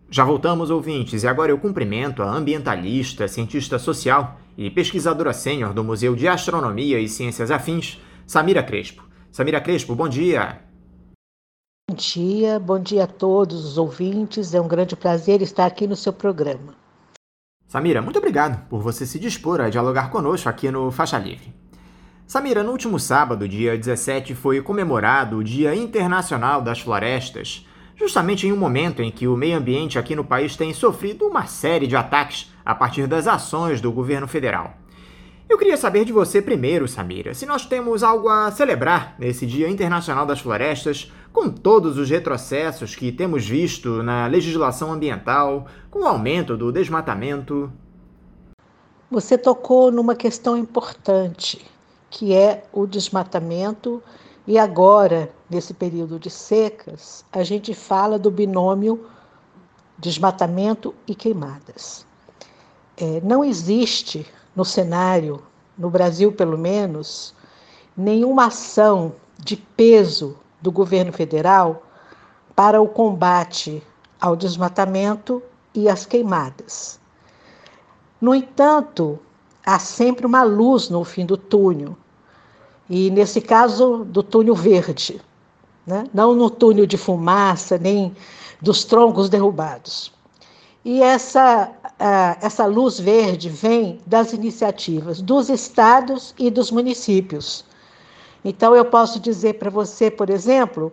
Já voltamos, ouvintes, e agora eu cumprimento a ambientalista, cientista social e pesquisadora sênior do Museu de Astronomia e Ciências Afins, Samira Crespo. Samira Crespo, bom dia! Bom dia a todos os ouvintes. É um grande prazer estar aqui no seu programa. Samira, muito obrigado por você se dispor a dialogar conosco aqui no Faixa Livre. Samira, no último sábado, dia 17, foi comemorado o Dia Internacional das Florestas, justamente em um momento em que o meio ambiente aqui no país tem sofrido uma série de ataques a partir das ações do governo federal. Eu queria saber de você primeiro, Samira, se nós temos algo a celebrar nesse Dia Internacional das Florestas, com todos os retrocessos que temos visto na legislação ambiental, com o aumento do desmatamento. Você tocou numa questão importante, que é o desmatamento, e agora, nesse período de secas, a gente fala do binômio desmatamento e queimadas. Não existe no cenário, no Brasil pelo menos, nenhuma ação de peso do governo federal para o combate ao desmatamento e às queimadas. No entanto, há sempre uma luz no fim do túnel, e nesse caso do túnel verde, né? Não no túnel de fumaça, nem dos troncos derrubados. E essa luz verde vem das iniciativas dos estados e dos municípios. Então, eu posso dizer para você, por exemplo,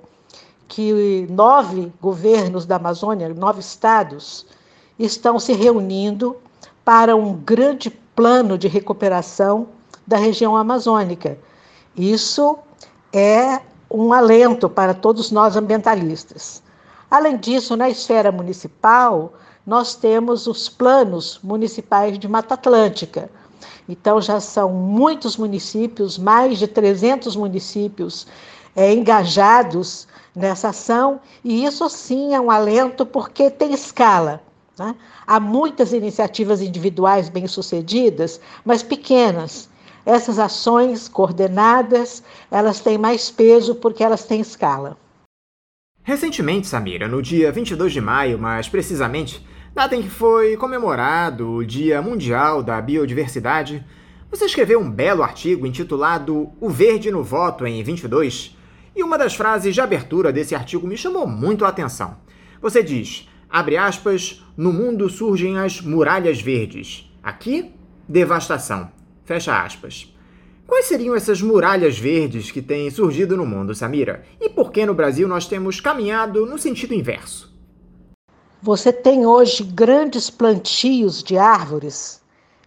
que 9 governos da Amazônia, 9 estados, estão se reunindo para um grande plano de recuperação da região amazônica. Isso é um alento para todos nós ambientalistas. Além disso, na esfera municipal, nós temos os planos municipais de Mata Atlântica. Então, já são muitos municípios, mais de 300 municípios engajados nessa ação, e isso sim é um alento porque tem escala, né? Há muitas iniciativas individuais bem-sucedidas, mas pequenas. Essas ações coordenadas, elas têm mais peso porque elas têm escala. Recentemente, Samira, no dia 22 de maio, mais precisamente, data em que foi comemorado o Dia Mundial da Biodiversidade, você escreveu um belo artigo intitulado O Verde no Voto em 22, e uma das frases de abertura desse artigo me chamou muito a atenção. Você diz, abre aspas, no mundo surgem as muralhas verdes. Aqui, devastação. Fecha aspas. Quais seriam essas muralhas verdes que têm surgido no mundo, Samira? E por que no Brasil nós temos caminhado no sentido inverso? Você tem hoje grandes plantios de árvores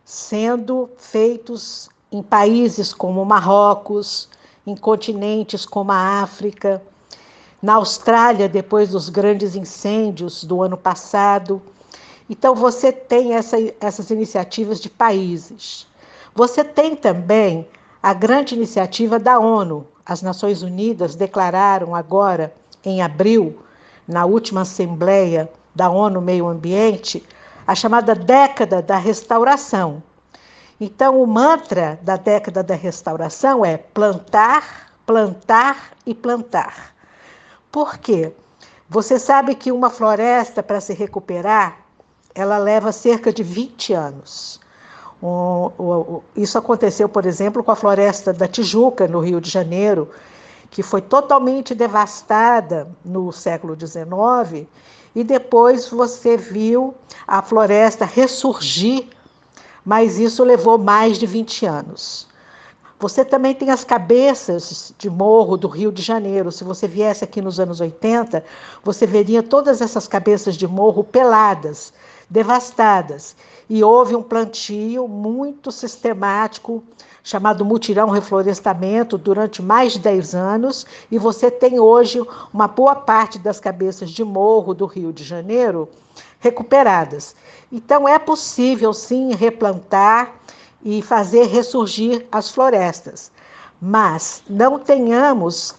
sendo feitos em países como Marrocos, em continentes como a África, na Austrália, depois dos grandes incêndios do ano passado. Então, você tem essas iniciativas de países. Você tem também a grande iniciativa da ONU. As Nações Unidas declararam agora, em abril, na última Assembleia da ONU Meio Ambiente, a chamada Década da Restauração. Então, o mantra da Década da Restauração é plantar, plantar e plantar. Por quê? Você sabe que uma floresta, para se recuperar, ela leva cerca de 20 anos. Isso aconteceu, por exemplo, com a Floresta da Tijuca, no Rio de Janeiro, que foi totalmente devastada no século XIX, e depois você viu a floresta ressurgir, mas isso levou mais de 20 anos. Você também tem as cabeças de morro do Rio de Janeiro. Se você viesse aqui nos anos 80, você veria todas essas cabeças de morro peladas, devastadas. E houve um plantio muito sistemático, chamado Mutirão Reflorestamento, durante mais de 10 anos, e você tem hoje uma boa parte das cabeças de morro do Rio de Janeiro recuperadas. Então, é possível, sim, replantar e fazer ressurgir as florestas. Mas não tenhamos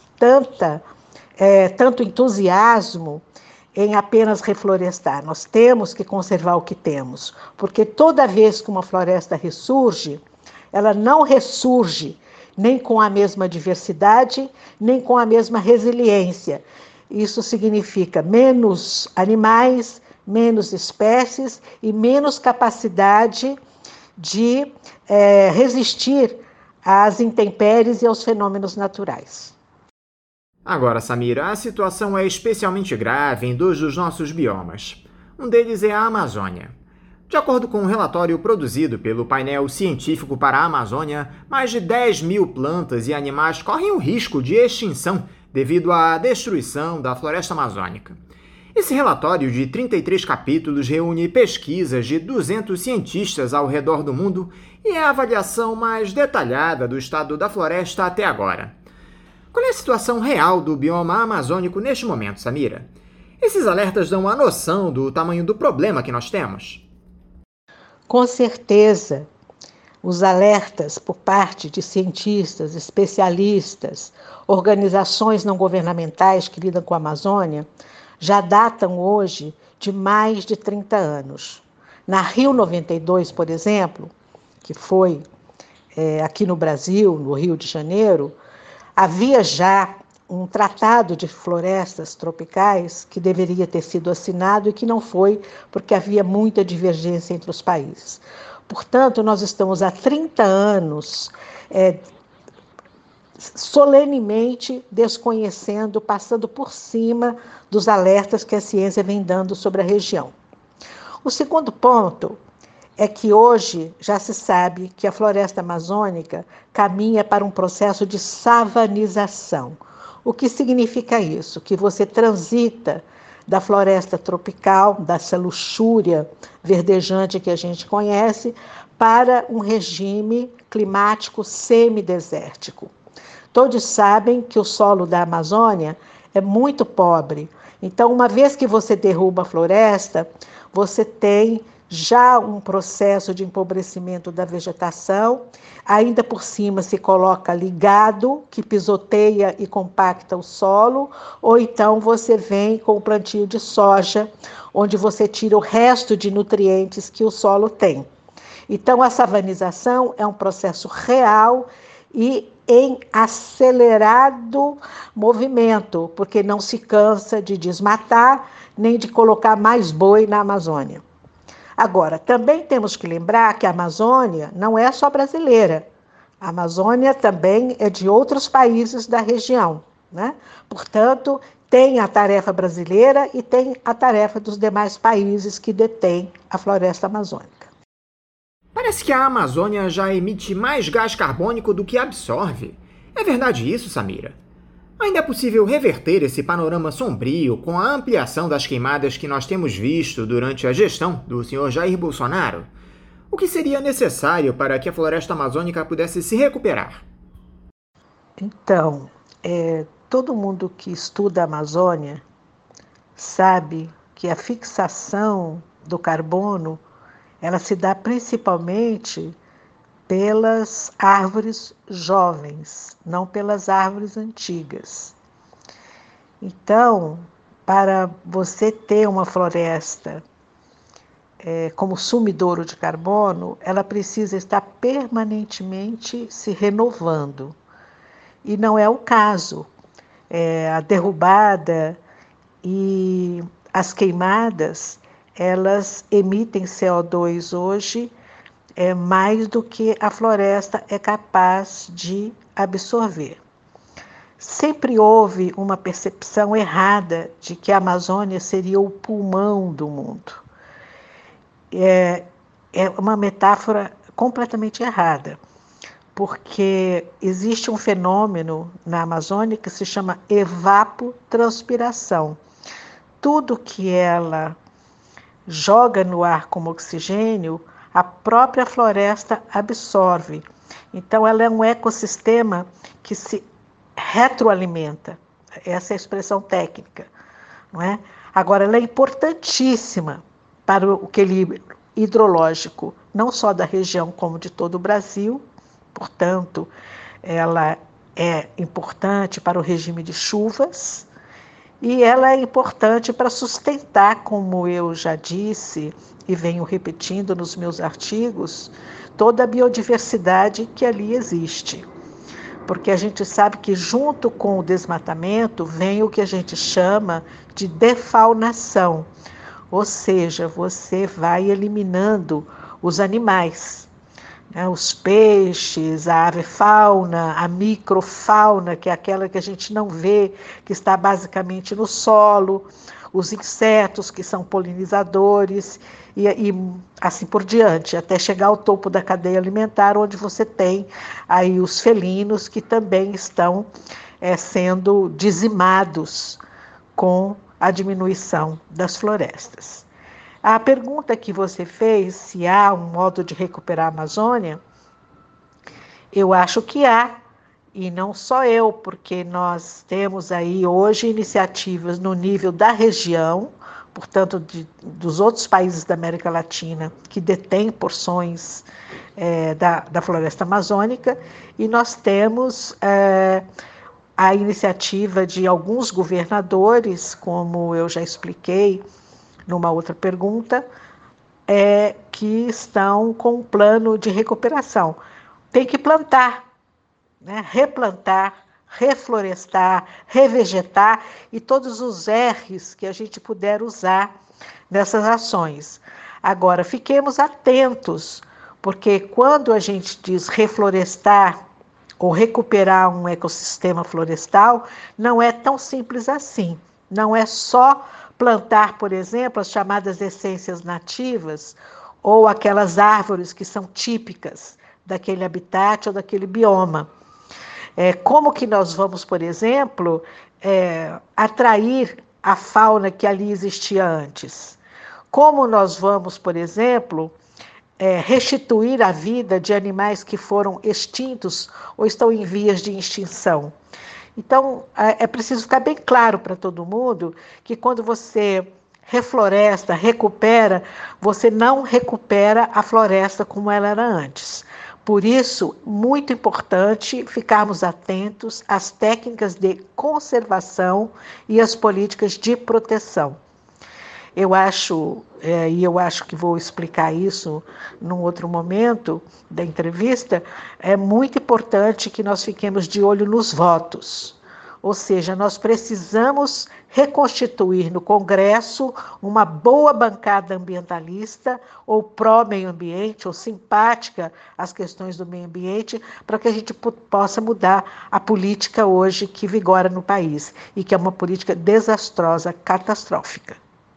tanto entusiasmo em apenas reflorestar. Nós temos que conservar o que temos, porque toda vez que uma floresta ressurge, ela não ressurge nem com a mesma diversidade, nem com a mesma resiliência. Isso significa menos animais, menos espécies e menos capacidade de resistir às intempéries e aos fenômenos naturais. Agora, Samira, a situação é especialmente grave em dois dos nossos biomas. Um deles é a Amazônia. De acordo com um relatório produzido pelo painel científico para a Amazônia, mais de 10 mil plantas e animais correm o risco de extinção devido à destruição da floresta amazônica. Esse relatório de 33 capítulos reúne pesquisas de 200 cientistas ao redor do mundo e é a avaliação mais detalhada do estado da floresta até agora. Qual é a situação real do bioma amazônico neste momento, Samira? Esses alertas dão uma noção do tamanho do problema que nós temos? Com certeza, os alertas por parte de cientistas, especialistas, organizações não governamentais que lidam com a Amazônia, já datam hoje de mais de 30 anos. Na Rio 92, por exemplo, que foi aqui no Brasil, no Rio de Janeiro, havia já um tratado de florestas tropicais que deveria ter sido assinado e que não foi, porque havia muita divergência entre os países. Portanto, nós estamos há 30 anos solenemente desconhecendo, passando por cima dos alertas que a ciência vem dando sobre a região. O segundo ponto é que hoje já se sabe que a floresta amazônica caminha para um processo de savanização. O que significa isso? Que você transita da floresta tropical, dessa luxúria verdejante que a gente conhece, para um regime climático semidesértico. Todos sabem que o solo da Amazônia é muito pobre. Então, uma vez que você derruba a floresta, você tem já um processo de empobrecimento da vegetação, ainda por cima se coloca ali gado, que pisoteia e compacta o solo, ou então você vem com o plantio de soja, onde você tira o resto de nutrientes que o solo tem. Então, a savanização é um processo real e em acelerado movimento, porque não se cansa de desmatar, nem de colocar mais boi na Amazônia. Agora, também temos que lembrar que a Amazônia não é só brasileira. A Amazônia também é de outros países da região, né? Portanto, tem a tarefa brasileira e tem a tarefa dos demais países que detêm a floresta amazônica. Parece que a Amazônia já emite mais gás carbônico do que absorve. É verdade isso, Samira? Ainda é possível reverter esse panorama sombrio com a ampliação das queimadas que nós temos visto durante a gestão do Sr. Jair Bolsonaro? O que seria necessário para que a floresta amazônica pudesse se recuperar? Então, todo mundo que estuda a Amazônia sabe que a fixação do carbono ela se dá principalmente pelas árvores jovens, não pelas árvores antigas. Então, para você ter uma floresta como sumidouro de carbono, ela precisa estar permanentemente se renovando. E não é o caso. A derrubada e as queimadas, elas emitem CO2 hoje mais do que a floresta é capaz de absorver. Sempre houve uma percepção errada de que a Amazônia seria o pulmão do mundo. É uma metáfora completamente errada, porque existe um fenômeno na Amazônia que se chama evapotranspiração. Tudo que ela joga no ar como oxigênio, a própria floresta absorve. Então, ela é um ecossistema que se retroalimenta. Essa é a expressão técnica, não é? Agora, ela é importantíssima para o equilíbrio hidrológico, não só da região, como de todo o Brasil. Portanto, ela é importante para o regime de chuvas e ela é importante para sustentar, como eu já disse e venho repetindo nos meus artigos, toda a biodiversidade que ali existe. Porque a gente sabe que junto com o desmatamento vem o que a gente chama de defaunação. ou seja, você vai eliminando os animais, né? Os peixes, a avifauna, a microfauna, que é aquela que a gente não vê, que está basicamente no solo, os insetos, que são polinizadores, e assim por diante, até chegar ao topo da cadeia alimentar, onde você tem aí os felinos, que também estão sendo dizimados com a diminuição das florestas. A pergunta que você fez, se há um modo de recuperar a Amazônia, eu acho que há, e não só eu, porque nós temos aí hoje iniciativas no nível da região, portanto, dos outros países da América Latina que detêm porções da floresta amazônica, e nós temos a iniciativa de alguns governadores, como eu já expliquei numa outra pergunta, que estão com um plano de recuperação. Tem que plantar, né? Replantar, reflorestar, revegetar e todos os R's que a gente puder usar nessas ações. Agora, fiquemos atentos, porque quando a gente diz reflorestar ou recuperar um ecossistema florestal, não é tão simples assim. Não é só plantar, por exemplo, as chamadas essências nativas ou aquelas árvores que são típicas daquele habitat ou daquele bioma. Como que nós vamos, por exemplo, atrair a fauna que ali existia antes? Como nós vamos, por exemplo, restituir a vida de animais que foram extintos ou estão em vias de extinção? Então, é preciso ficar bem claro para todo mundo que quando você refloresta, recupera, você não recupera a floresta como ela era antes. Por isso, muito importante ficarmos atentos às técnicas de conservação e às políticas de proteção. Eu acho que vou explicar isso num outro momento da entrevista, é muito importante que nós fiquemos de olho nos votos. Ou seja, nós precisamos reconstituir no Congresso uma boa bancada ambientalista ou pró-meio ambiente, ou simpática às questões do meio ambiente, para que a gente possa mudar a política hoje que vigora no país e que é uma política desastrosa, catastrófica.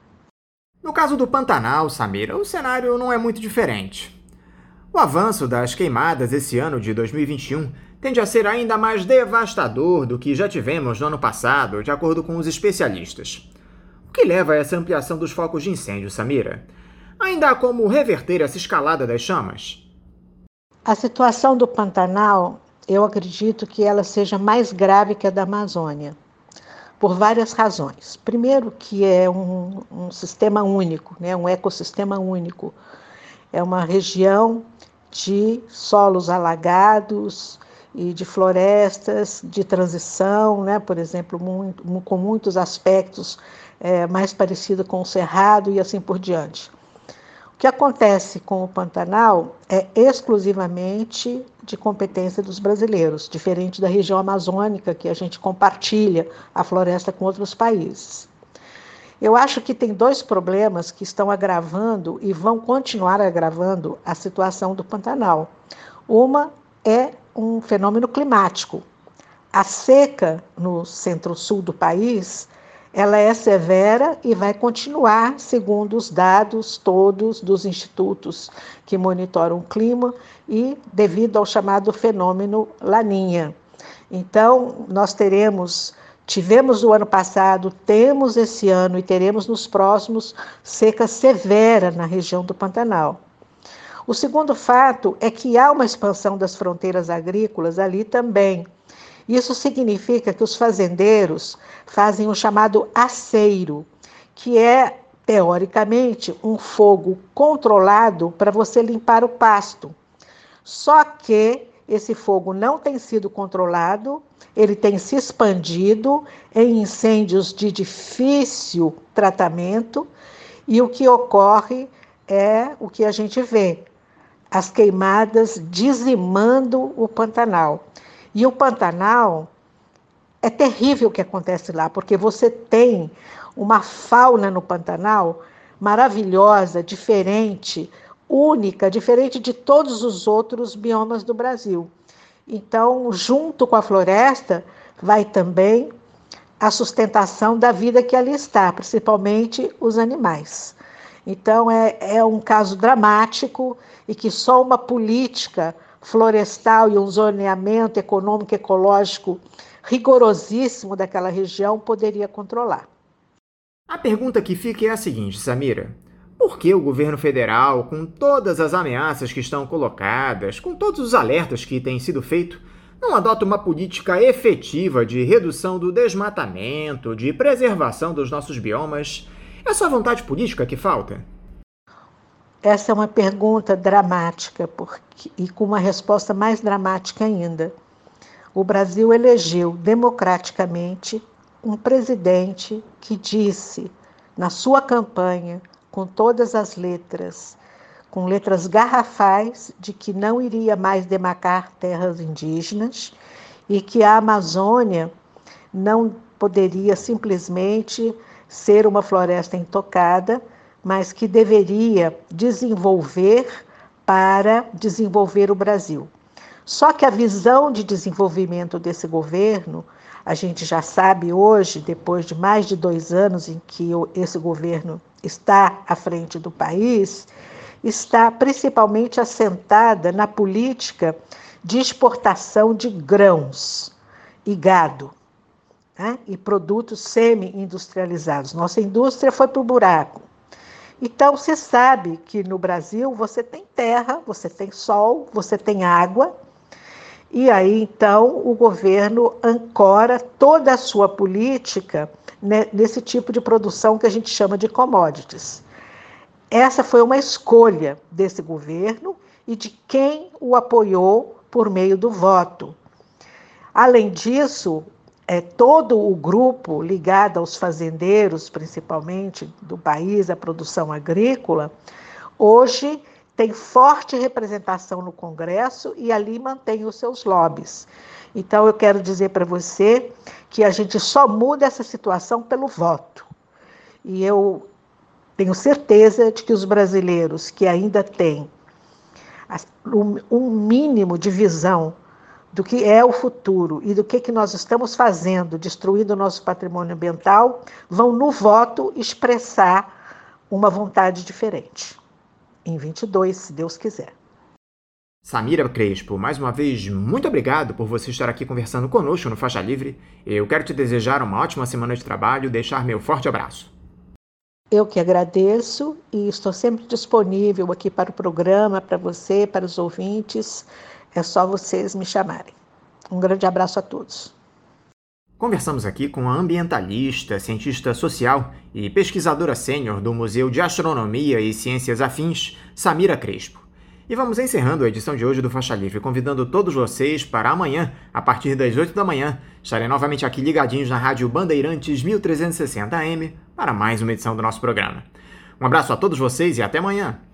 No caso do Pantanal, Samira, o cenário não é muito diferente. O avanço das queimadas esse ano de 2021 tende a ser ainda mais devastador do que já tivemos no ano passado, de acordo com os especialistas. O que leva a essa ampliação dos focos de incêndio, Samira? Ainda há como reverter essa escalada das chamas? A situação do Pantanal, eu acredito que ela seja mais grave que a da Amazônia, por várias razões. Primeiro, que é um sistema único, né? Um ecossistema único. É uma região de solos alagados e de florestas de transição, né? Por exemplo, com muitos aspectos mais parecido com o Cerrado e assim por diante. O que acontece com o Pantanal é exclusivamente de competência dos brasileiros, diferente da região amazônica, que a gente compartilha a floresta com outros países. Eu acho que tem dois problemas que estão agravando e vão continuar agravando a situação do Pantanal. Uma é um fenômeno climático. A seca no centro-sul do país, ela é severa e vai continuar, segundo os dados todos dos institutos que monitoram o clima e devido ao chamado fenômeno Laninha. Então, nós tivemos no ano passado, temos esse ano e teremos nos próximos seca severa na região do Pantanal. O segundo fato é que há uma expansão das fronteiras agrícolas ali também. Isso significa que os fazendeiros fazem o chamado aceiro, que é, teoricamente, um fogo controlado para você limpar o pasto. Só que esse fogo não tem sido controlado, ele tem se expandido em incêndios de difícil tratamento, e o que ocorre é o que a gente vê, as queimadas dizimando o Pantanal. E o Pantanal, é terrível o que acontece lá, porque você tem uma fauna no Pantanal maravilhosa, diferente, única, diferente de todos os outros biomas do Brasil. Então, junto com a floresta, vai também a sustentação da vida que ali está, principalmente os animais. Então, é um caso dramático e que só uma política florestal e um zoneamento econômico e ecológico rigorosíssimo daquela região poderia controlar. A pergunta que fica é a seguinte, Samira. Por que o governo federal, com todas as ameaças que estão colocadas, com todos os alertas que têm sido feitos, não adota uma política efetiva de redução do desmatamento, de preservação dos nossos biomas? É só vontade política que falta? Essa é uma pergunta dramática e com uma resposta mais dramática ainda. O Brasil elegeu democraticamente um presidente que disse na sua campanha, com todas as letras, com letras garrafais, de que não iria mais demarcar terras indígenas e que a Amazônia não poderia simplesmente ser uma floresta intocada, mas que deveria desenvolver para desenvolver o Brasil. Só que a visão de desenvolvimento desse governo, a gente já sabe hoje, depois de mais de 2 anos em que esse governo está à frente do país, está principalmente assentada na política de exportação de grãos e gado, né? E produtos semi-industrializados. Nossa indústria foi para o buraco. Então, você sabe que no Brasil você tem terra, você tem sol, você tem água, e aí, então, o governo ancora toda a sua política nesse tipo de produção que a gente chama de commodities. Essa foi uma escolha desse governo e de quem o apoiou por meio do voto. Além disso, todo o grupo ligado aos fazendeiros, principalmente do país, a produção agrícola, hoje tem forte representação no Congresso e ali mantém os seus lobbies. Então, eu quero dizer para você que a gente só muda essa situação pelo voto. E eu tenho certeza de que os brasileiros que ainda têm um mínimo de visão do que é o futuro e do que nós estamos fazendo, destruindo o nosso patrimônio ambiental, vão no voto expressar uma vontade diferente. Em 22, se Deus quiser. Samira Crespo, mais uma vez, muito obrigado por você estar aqui conversando conosco no Faixa Livre. Eu quero te desejar uma ótima semana de trabalho e deixar meu forte abraço. Eu que agradeço e estou sempre disponível aqui para o programa, para você, para os ouvintes. É só vocês me chamarem. Um grande abraço a todos. Conversamos aqui com a ambientalista, cientista social e pesquisadora sênior do Museu de Astronomia e Ciências Afins, Samira Crespo. E vamos encerrando a edição de hoje do Faixa Livre, convidando todos vocês para amanhã, a partir das 8 da manhã, estarem novamente aqui ligadinhos na Rádio Bandeirantes 1360 AM para mais uma edição do nosso programa. Um abraço a todos vocês e até amanhã!